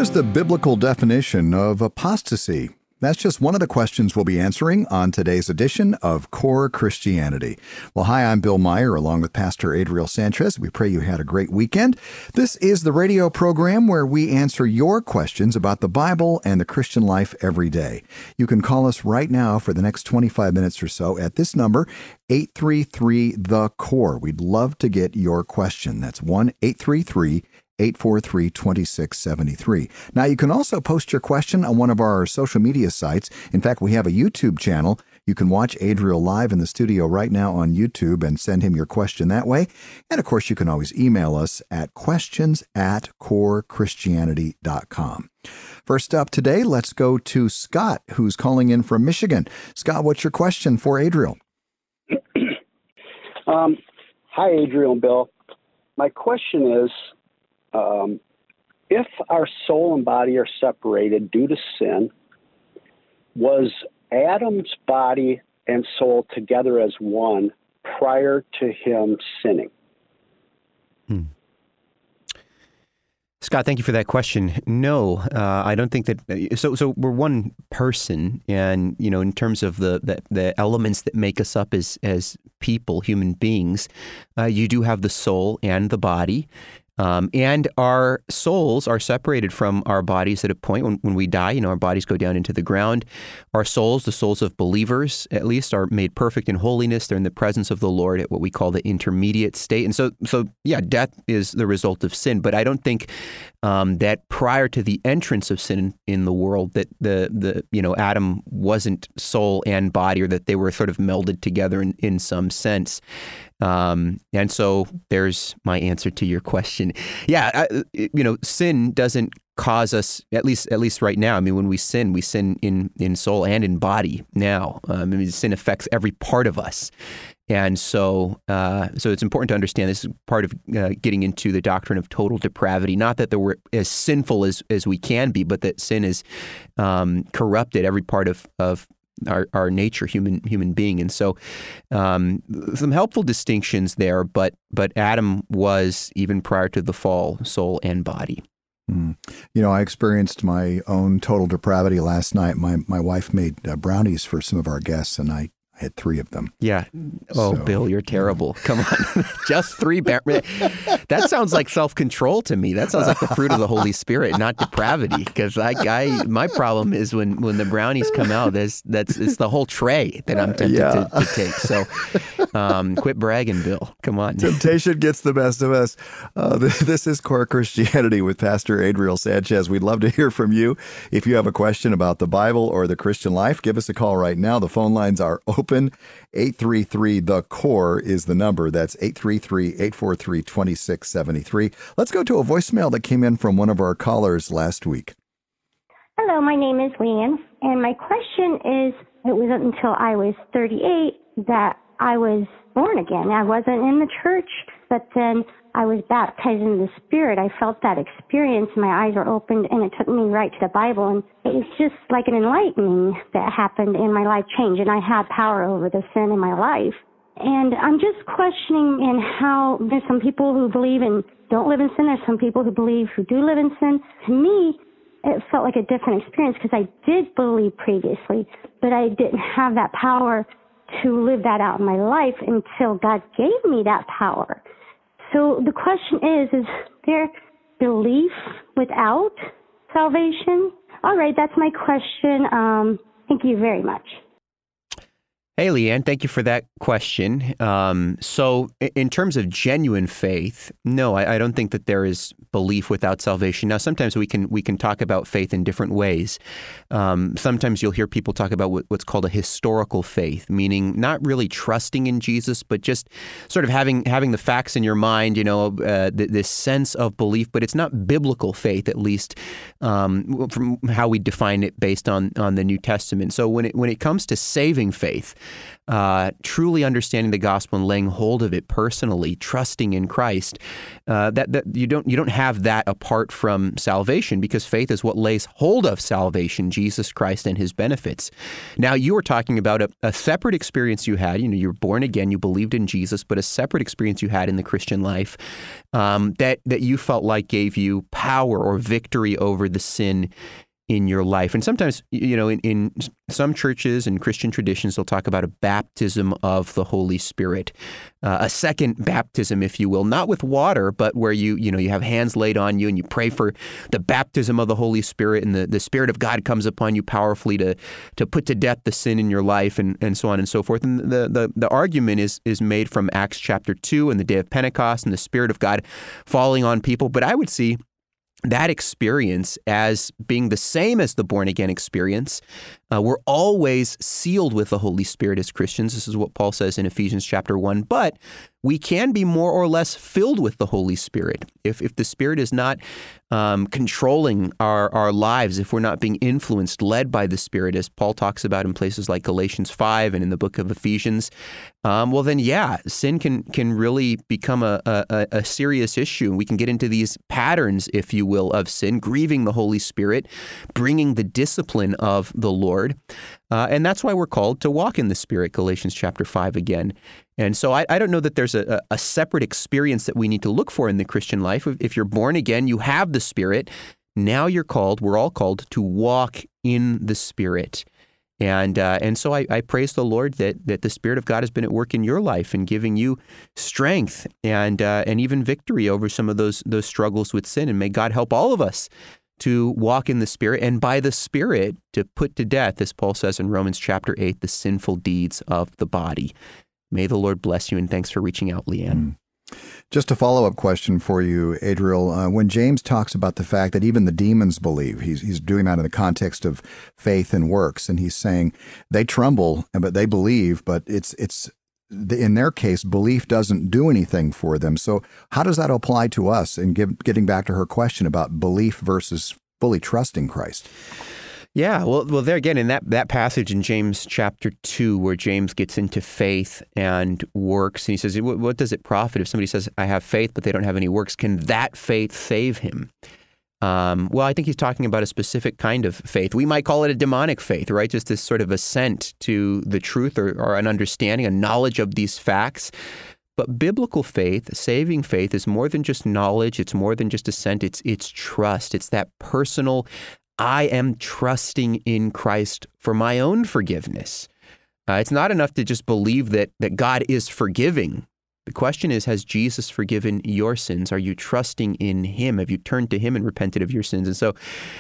is the biblical definition of apostasy? That's just one of the questions we'll be answering on today's edition of Core Christianity. Well, hi, I'm Bill Meyer, along with Pastor Adriel Sanchez. We pray you had a great weekend. This is the radio program where we answer your questions about the Bible and the Christian life every day. You can call us right now for the next 25 minutes or so at this number, 833-THE-CORE. We'd love to get your question. That's 1-833-843-2673. Now, you can also post your question on one of our social media sites. In fact, we have a YouTube channel. You can watch Adriel live in the studio right now on YouTube and send him your question that way. And, of course, you can always email us at questions@corechristianity.com. First up today, let's go to Scott, who's calling in from Michigan. Scott, what's your question for Adriel? Hi, Adriel and Bill. My question is, if our soul and body are separated due to sin, was Adam's body and soul together as one prior to him sinning? Scott, thank you for that question. No, I don't think that. So we're one person, and in terms of the elements that make us up as people, human beings, you do have the soul and the body. And our souls are separated from our bodies at a point when we die. Our bodies go down into the ground. Our souls, the souls of believers at least, are made perfect in holiness. They're in the presence of the Lord at what we call the intermediate state. And so yeah, death is the result of sin. But I don't think that prior to the entrance of sin in the world that the Adam wasn't soul and body, or that they were sort of melded together in some sense. And so there's my answer to your question. Yeah, sin doesn't cause us, at least right now. I mean, when we sin in soul and in body now. Sin affects every part of us. And so it's important to understand this is part of getting into the doctrine of total depravity. Not that we're as sinful as we can be, but that sin is corrupted every part of our nature, human being. And so some helpful distinctions there, but Adam was, even prior to the fall, soul and body. I experienced my own total depravity last night. My wife made brownies for some of our guests, and I had 3 of them. Yeah. Oh, so, Bill, you're terrible. Come on. Just 3. That sounds like self-control to me. That sounds like the fruit of the Holy Spirit, not depravity. Because my problem is when the brownies come out, it's the whole tray that I'm tempted to take. So quit bragging, Bill. Come on. Temptation gets the best of us. This is Core Christianity with Pastor Adriel Sanchez. We'd love to hear from you. If you have a question about the Bible or the Christian life, give us a call right now. The phone lines are open. 833-THE-CORE is the number. That's 833-843-2673. Let's go to a voicemail that came in from one of our callers last week. Hello, my name is Leanne, and my question is, it wasn't until I was 38 that I was born again. I wasn't in the church, but then I was baptized in the Spirit. I felt that experience. My eyes were opened, and it took me right to the Bible. And it was just like an enlightening that happened, and my life changed, and I had power over the sin in my life. And I'm just questioning in how there's some people who believe and don't live in sin. There's some people who believe who do live in sin. To me, it felt like a different experience because I did believe previously, but I didn't have that power to live that out in my life until God gave me that power. So the question is there belief without salvation? All right, that's my question. Thank you very much. Hey, Leanne, thank you for that question. So in terms of genuine faith, no, I don't think that there is belief without salvation. Now, sometimes we can talk about faith in different ways. Sometimes you'll hear people talk about what's called a historical faith, meaning not really trusting in Jesus, but just sort of having the facts in your mind, this sense of belief, but it's not biblical faith, at least from how we define it based on the New Testament. So when it comes to saving faith, truly understanding the gospel and laying hold of it personally, trusting in Christ, that you don't have that apart from salvation, because faith is what lays hold of salvation, Jesus Christ and his benefits. Now, you were talking about a separate experience you had. You were born again, you believed in Jesus, but a separate experience you had in the Christian life that you felt like gave you power or victory over the sin in your life. And sometimes, in some churches and Christian traditions, they'll talk about a baptism of the Holy Spirit, a second baptism, if you will, not with water, but where you have hands laid on you and you pray for the baptism of the Holy Spirit, and the Spirit of God comes upon you powerfully to put to death the sin in your life, and so on and so forth. And the argument is made from Acts chapter 2 and the day of Pentecost and the Spirit of God falling on people. But I would see that experience as being the same as the born-again experience. We're always sealed with the Holy Spirit as Christians. This is what Paul says in Ephesians chapter 1. But we can be more or less filled with the Holy Spirit. If the Spirit is not controlling our lives, if we're not being influenced, led by the Spirit, as Paul talks about in places like Galatians 5 and in the book of Ephesians, well then, sin can really become a serious issue. We can get into these patterns, if you will, of sin, grieving the Holy Spirit, bringing the discipline of the Lord. And that's why we're called to walk in the Spirit, Galatians chapter 5 again. And so I don't know that there's a separate experience that we need to look for in the Christian life. If you're born again, you have the Spirit. Now we're all called to walk in the Spirit. And so I praise the Lord that the Spirit of God has been at work in your life and giving you strength and even victory over some of those struggles with sin. And may God help all of us to walk in the Spirit, and by the Spirit to put to death, as Paul says in Romans chapter 8, the sinful deeds of the body. May the Lord bless you, and thanks for reaching out, Leanne. Just a follow-up question for you, Adriel. When James talks about the fact that even the demons believe, he's doing that in the context of faith and works, and he's saying they tremble, but they believe, but it's in their case, belief doesn't do anything for them. So how does that apply to us? And getting back to her question about belief versus fully trusting Christ. Yeah, well, there again, in that passage in James chapter 2, where James gets into faith and works, and he says, what does it profit if somebody says, I have faith, but they don't have any works? Can that faith save him? Well, I think he's talking about a specific kind of faith. We might call it a demonic faith, right? Just this sort of assent to the truth or an understanding, a knowledge of these facts. But biblical faith, saving faith, is more than just knowledge. It's more than just assent. It's trust. It's that personal, I am trusting in Christ for my own forgiveness. It's not enough to just believe that God is forgiving. The question is, has Jesus forgiven your sins? Are you trusting in him? Have you turned to him and repented of your sins? And so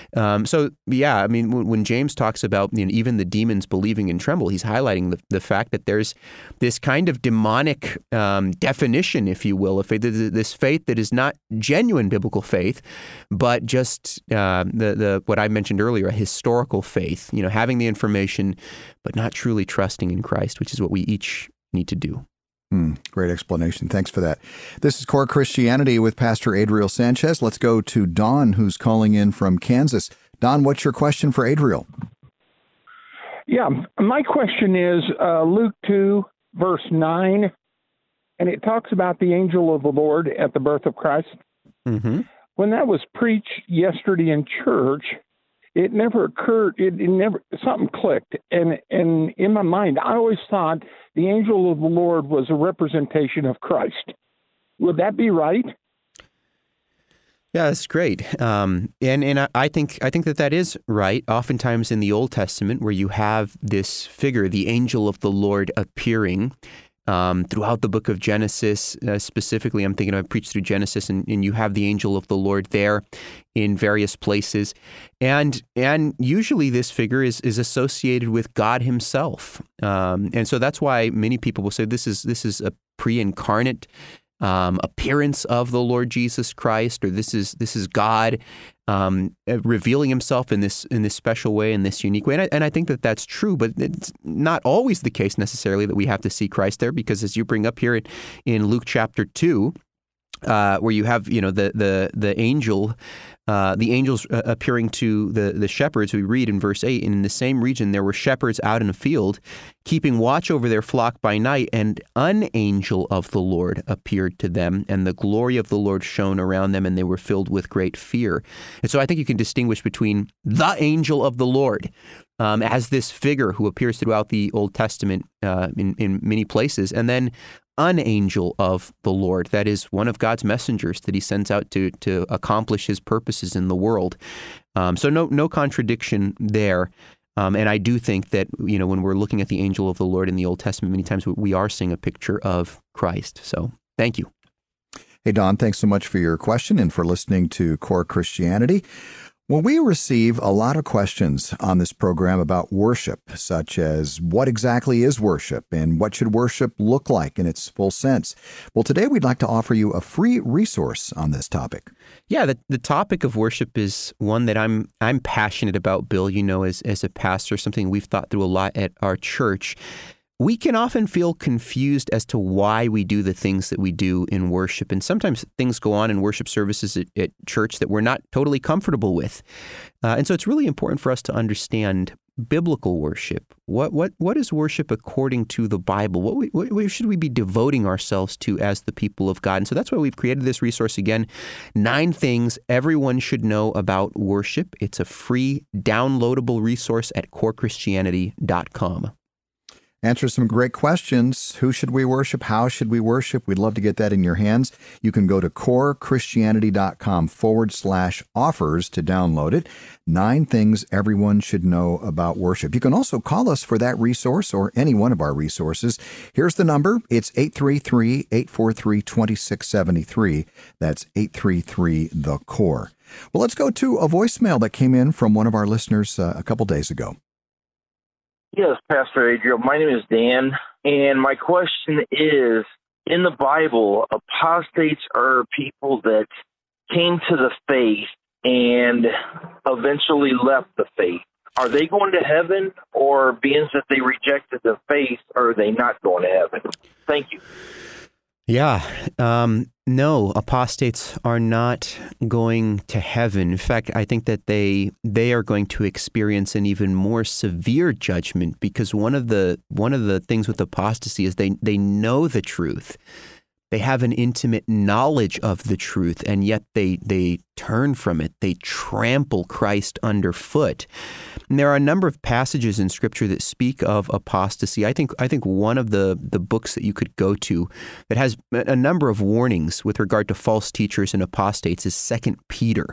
I mean, when James talks about even the demons believing and tremble, he's highlighting the fact that there's this kind of demonic definition, if you will, of faith, this faith that is not genuine biblical faith, but just what I mentioned earlier, a historical faith, having the information, but not truly trusting in Christ, which is what we each need to do. Great explanation. Thanks for that. This is Core Christianity with Pastor Adriel Sanchez. Let's go to Don, who's calling in from Kansas. Don, what's your question for Adriel? Yeah, my question is Luke 2, verse 9, and it talks about the angel of the Lord at the birth of Christ. Mm-hmm. When that was preached yesterday in church, it never occurred. Something clicked, and in my mind, I always thought the angel of the Lord was a representation of Christ. Would that be right? Yeah, that's great. And I think that is right. Oftentimes in the Old Testament, where you have this figure, the angel of the Lord appearing. Throughout the book of Genesis, specifically, I'm thinking I preached through Genesis, and you have the angel of the Lord there in various places. And usually this figure is associated with God himself. And so that's why many people will say this is a pre-incarnate appearance of the Lord Jesus Christ, or this is God revealing himself in this special way, in this unique way. And I think that that's true, but it's not always the case necessarily that we have to see Christ there, because as you bring up here in Luke chapter 2, where you have, the angel. The angels appearing to the shepherds, we read in verse 8, and in the same region there were shepherds out in a field, keeping watch over their flock by night, and an angel of the Lord appeared to them, and the glory of the Lord shone around them, and they were filled with great fear. And so I think you can distinguish between the angel of the Lord as this figure who appears throughout the Old Testament in many places, and then an angel of the Lord, that is one of God's messengers that he sends out to accomplish his purposes in the world. So no contradiction there. And I do think that, when we're looking at the angel of the Lord in the Old Testament, many times we are seeing a picture of Christ. So thank you. Hey, Don, thanks so much for your question and for listening to Core Christianity. Well, we receive a lot of questions on this program about worship, such as what exactly is worship and what should worship look like in its full sense. Well, today we'd like to offer you a free resource on this topic. Yeah, the topic of worship is one that I'm passionate about, Bill, as a pastor, something we've thought through a lot at our church. We can often feel confused as to why we do the things that we do in worship. And sometimes things go on in worship services at church that we're not totally comfortable with. And so it's really important for us to understand biblical worship. What is worship according to the Bible? What should we be devoting ourselves to as the people of God? And so that's why we've created this resource again, 9 things everyone should know about worship. It's a free downloadable resource at corechristianity.com. Answer some great questions. Who should we worship? How should we worship? We'd love to get that in your hands. You can go to corechristianity.com/offers to download it. 9 things everyone should know about worship. You can also call us for that resource or any one of our resources. Here's the number. It's 833-843-2673. That's 833-THE-CORE. Well, let's go to a voicemail that came in from one of our listeners a couple days ago. Yes, Pastor Adriel. My name is Dan, and my question is, in the Bible, apostates are people that came to the faith and eventually left the faith. Are they going to heaven, or being that they rejected the faith, are they not going to heaven? Thank you. Yeah. No, apostates are not going to heaven. In fact, I think that they are going to experience an even more severe judgment, because one of the things with apostasy is they know the truth. They have an intimate knowledge of the truth, and yet they turn from it. They trample Christ underfoot. And there are a number of passages in Scripture that speak of apostasy. I think one of the books that you could go to that has a number of warnings with regard to false teachers and apostates is 2 Peter.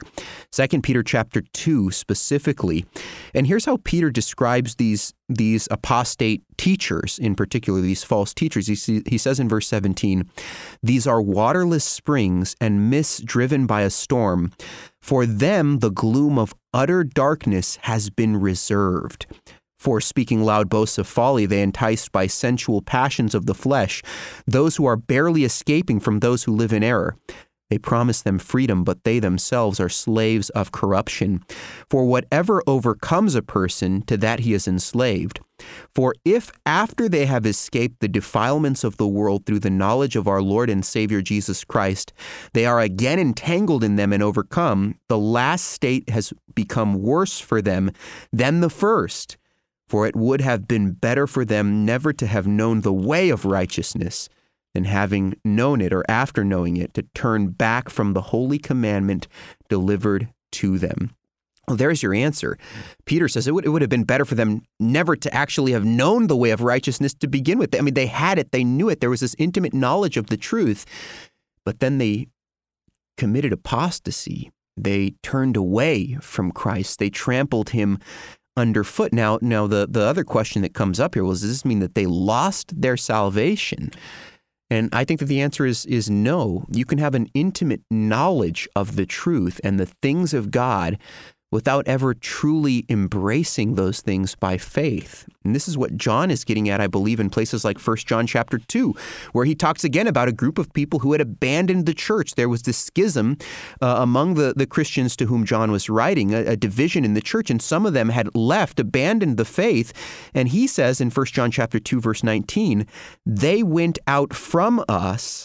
2 Peter chapter 2 specifically. And here's how Peter describes these apostate teachers, in particular, these false teachers. He says in verse 17, "These are waterless springs and mists driven by a storm. For them the gloom of utter darkness has been reserved. For speaking loud boasts of folly, they enticed by sensual passions of the flesh those who are barely escaping from those who live in error. They promise them freedom, but they themselves are slaves of corruption. For whatever overcomes a person, to that he is enslaved. For if after they have escaped the defilements of the world through the knowledge of our Lord and Savior Jesus Christ, they are again entangled in them and overcome, the last state has become worse for them than the first. For it would have been better for them never to have known the way of righteousness, than having known it or after knowing it, to turn back from the holy commandment delivered to them." Well, there's your answer. Peter says it would have been better for them never to actually have known the way of righteousness to begin with. I mean, they had it, they knew it, there was this intimate knowledge of the truth, but then they committed apostasy. They turned away from Christ. They trampled him underfoot. Now the other question that comes up here was, does this mean that they lost their salvation? And I think that the answer is no. You can have an intimate knowledge of the truth and the things of God without ever truly embracing those things by faith. And this is what John is getting at, I believe, in places like 1 John chapter 2, where he talks again about a group of people who had abandoned the church. There was this schism among the Christians to whom John was writing, a division in the church, and some of them had left, abandoned the faith. And he says in 1 John chapter 2, verse 19, "They went out from us,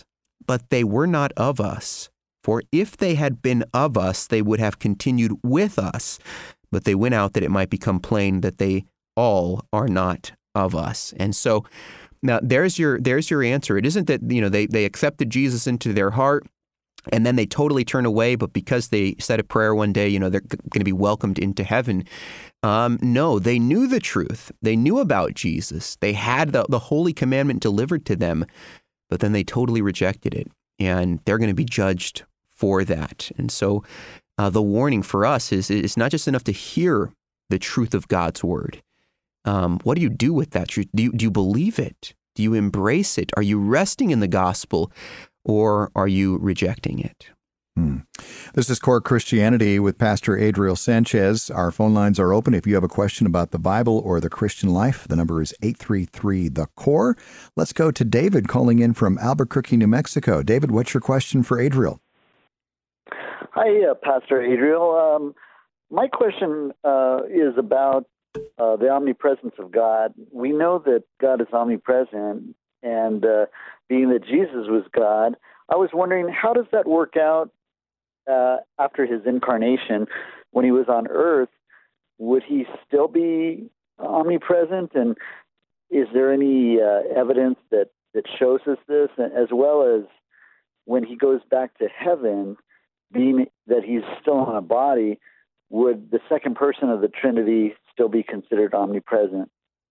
but they were not of us. For if they had been of us, they would have continued with us. But they went out that it might become plain that they all are not of us. And so now there's your answer. It isn't that, they accepted Jesus into their heart and then they totally turn away, but because they said a prayer one day, they're going to be welcomed into heaven. No, they knew the truth. They knew about Jesus. They had the holy commandment delivered to them, but then they totally rejected it, and they're going to be judged for that. And so the warning for us is it's not just enough to hear the truth of God's word. What do you do with that truth? Do you believe it? Do you embrace it? Are you resting in the gospel, or are you rejecting it? This is Core Christianity with Pastor Adriel Sanchez. Our phone lines are open. If you have a question about the Bible or the Christian life, the number is 833-THE-CORE. Let's go to David calling in from Albuquerque, New Mexico. David, what's your question for Adriel? Hi, Pastor Adriel. My question is about the omnipresence of God. We know that God is omnipresent, and being that Jesus was God, I was wondering, how does that work out after his incarnation? When he was on earth, would he still be omnipresent? And is there any evidence that shows us this? As well as when he goes back to heaven, being that he's still in a body, would the second person of the Trinity still be considered omnipresent?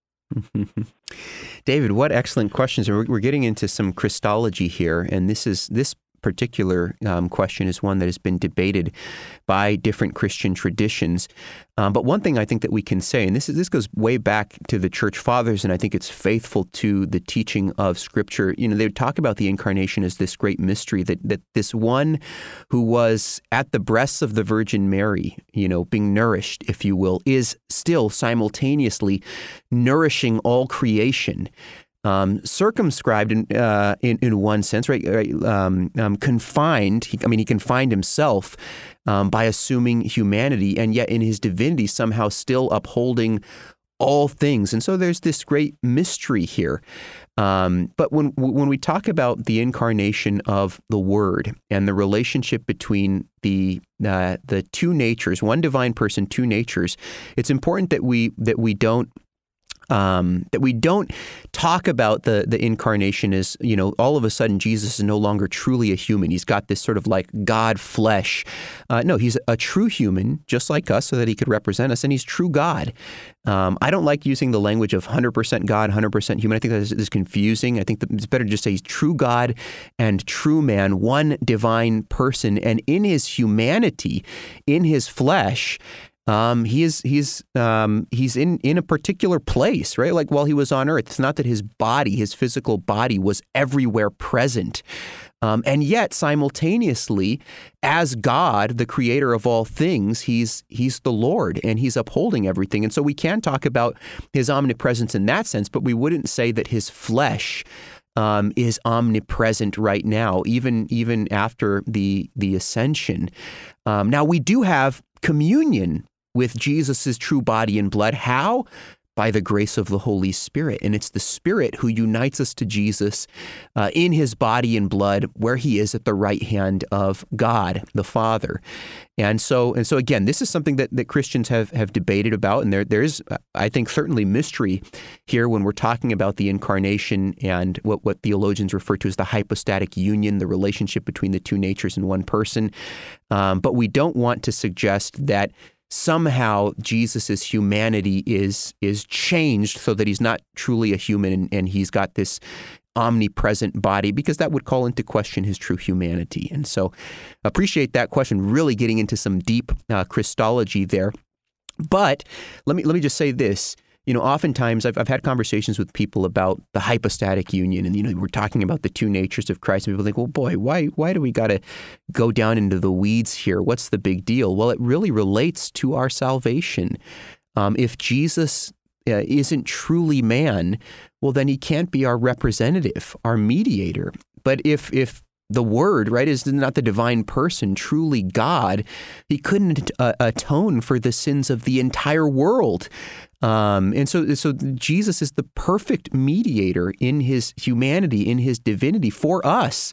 David, what excellent questions. We're getting into some Christology here, and this particular question is one that has been debated by different Christian traditions. But one thing I think that we can say, and this goes way back to the Church Fathers, and I think it's faithful to the teaching of Scripture. They would talk about the incarnation as this great mystery, that this one who was at the breasts of the Virgin Mary, being nourished, if you will, is still simultaneously nourishing all creation. Circumscribed in one sense, right? Confined. He confined himself by assuming humanity, and yet in his divinity somehow still upholding all things. And so there's this great mystery here. But when we talk about the incarnation of the Word and the relationship between the two natures, one divine person, two natures, it's important that we don't talk about the incarnation as, all of a sudden Jesus is no longer truly a human. He's got this sort of like God flesh. No, he's a true human, just like us, so that he could represent us, and he's true God. I don't like using the language of 100% God, 100% human. I think that is confusing. I think that it's better to just say he's true God and true man, one divine person, and in his humanity, in his flesh, he's in a particular place, right? Like while he was on earth, it's not that his body, his physical body, was everywhere present. And yet simultaneously, as God, the creator of all things, he's the Lord and he's upholding everything. And so we can talk about his omnipresence in that sense, but we wouldn't say that his flesh is omnipresent right now, even after the ascension. Now we do have communion with Jesus' true body and blood. How? By the grace of the Holy Spirit. And it's the Spirit who unites us to Jesus in his body and blood, where he is at the right hand of God, the Father. And so again, this is something that Christians have debated about. And there is, I think, certainly mystery here when we're talking about the incarnation and what theologians refer to as the hypostatic union, the relationship between the two natures in one person. But we don't want to suggest that somehow Jesus' humanity is changed so that he's not truly a human and he's got this omnipresent body, because that would call into question his true humanity. And so appreciate that question, really getting into some deep Christology there. But let me just say this. Oftentimes I've had conversations with people about the hypostatic union, and we're talking about the two natures of Christ. And people think, well, boy, why do we got to go down into the weeds here? What's the big deal? Well, it really relates to our salvation. If Jesus isn't truly man, well, then he can't be our representative, our mediator. But if the Word, right, is not the divine person, truly God, he couldn't atone for the sins of the entire world. And so Jesus is the perfect mediator in his humanity, in his divinity for us.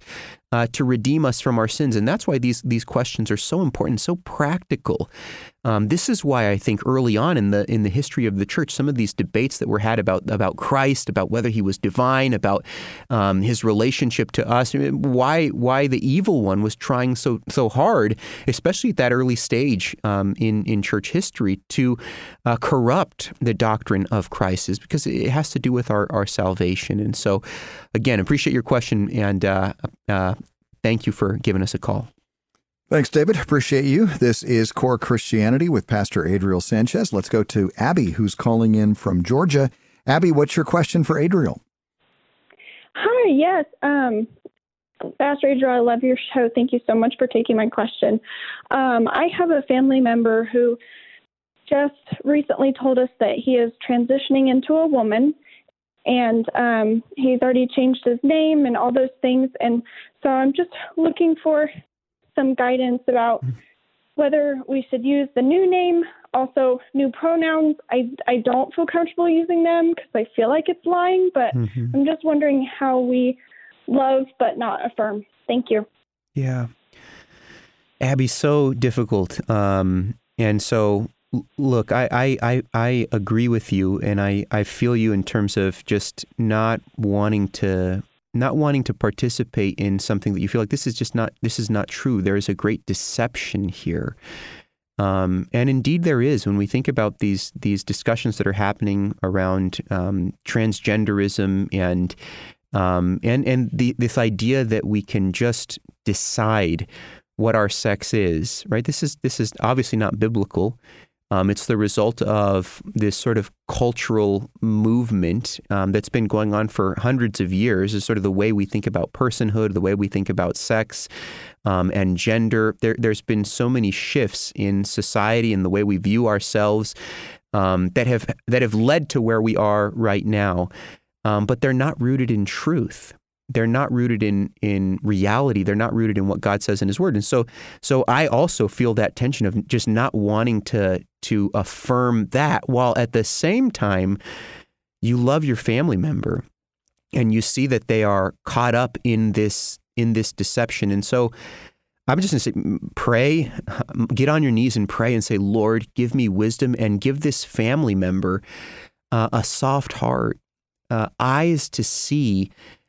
to redeem us from our sins. And that's why these questions are so important, so practical. This is why I think early on in the history of the church, some of these debates that were had about Christ, about whether he was divine, about his relationship to us, why the evil one was trying so hard, especially at that early stage in church history, to corrupt the doctrine of Christ, is because it has to do with our salvation. And so, again, appreciate your question, and thank you for giving us a call. Thanks, David. Appreciate you. This is Core Christianity with Pastor Adriel Sanchez. Let's go to Abby, who's calling in from Georgia. Abby, what's your question for Adriel? Hi, yes. Pastor Adriel, I love your show. Thank you so much for taking my question. I have a family member who just recently told us that he is transitioning into a woman, and he's already changed his name and all those things. And so I'm just looking for some guidance about whether we should use the new name, also new pronouns. I don't feel comfortable using them because I feel like it's lying, but I'm just wondering how we love but not affirm. Thank you. Yeah. Abby, so difficult. And so, look, I agree with you, and I feel you in terms of just not wanting to participate in something that you feel like this is not true. There is a great deception here. And indeed there is, when we think about these discussions that are happening around transgenderism and this idea that we can just decide what our sex is, right? This is obviously not biblical. It's the result of this sort of cultural movement that's been going on for hundreds of years. Is sort of the way we think about personhood, the way we think about sex and gender. There's been so many shifts in society and the way we view ourselves that have led to where we are right now. But they're not rooted in truth. They're not rooted in reality. They're not rooted in what God says in His Word. And so I also feel that tension of just not wanting to affirm that, while at the same time you love your family member and you see that they are caught up in this deception. And so I'm just going to say, pray, get on your knees and pray and say, Lord, give me wisdom and give this family member a soft heart, eyes to see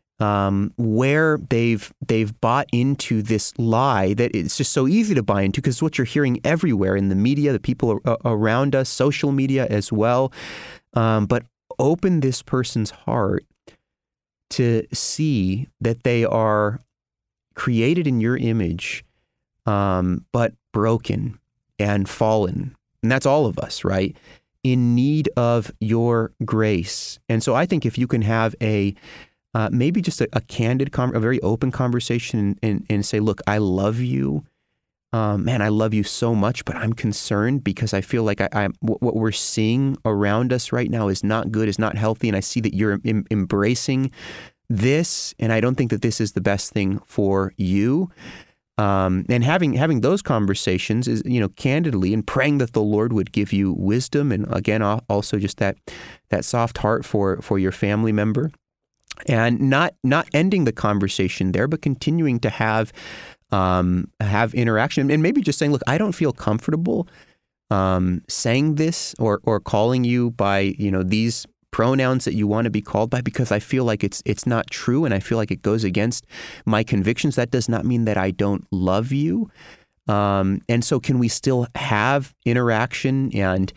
where they've bought into this lie that it's just so easy to buy into, because what you're hearing everywhere in the media, the people around us, social media as well. But open this person's heart to see that they are created in your image, but broken and fallen. And that's all of us, right? In need of your grace. And so I think if you can have maybe just a candid, a very open conversation and say, look, I love you. Man, I love you so much, but I'm concerned because I feel like what we're seeing around us right now is not good, is not healthy. And I see that you're embracing this, and I don't think that this is the best thing for you. And having those conversations is, candidly, and praying that the Lord would give you wisdom. And again, also just that soft heart for your family member. And not ending the conversation there, but continuing to have interaction, and maybe just saying, look, I don't feel comfortable saying this or calling you by these pronouns that you want to be called by, because I feel like it's not true, and I feel like it goes against my convictions. That does not mean that I don't love you. And so, can we still have interaction and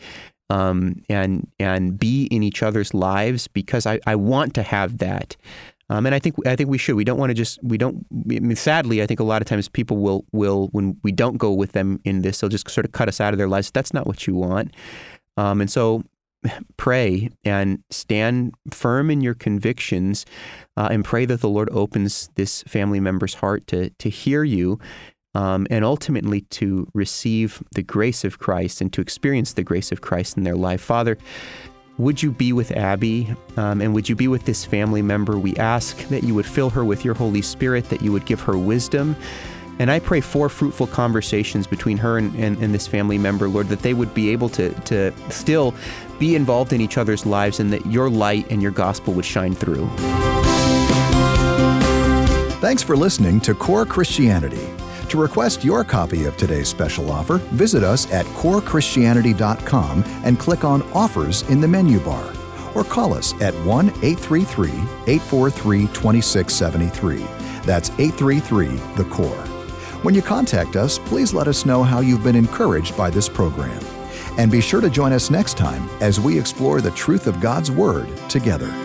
be in each other's lives, because I want to have that. And I think we should. We don't want to sadly, I think a lot of times people will, when we don't go with them in this, they'll just sort of cut us out of their lives. That's not what you want. And so pray and stand firm in your convictions, and pray that the Lord opens this family member's heart to hear you, and ultimately to receive the grace of Christ and to experience the grace of Christ in their life. Father, would you be with Abby, and would you be with this family member? We ask that you would fill her with your Holy Spirit, that you would give her wisdom. And I pray for fruitful conversations between her and this family member, Lord, that they would be able to still be involved in each other's lives, and that your light and your gospel would shine through. Thanks for listening to Core Christianity. To request your copy of today's special offer, visit us at corechristianity.com and click on Offers in the menu bar. Or call us at 1-833-843-2673. That's 833-THE-CORE. When you contact us, please let us know how you've been encouraged by this program. And be sure to join us next time as we explore the truth of God's Word together.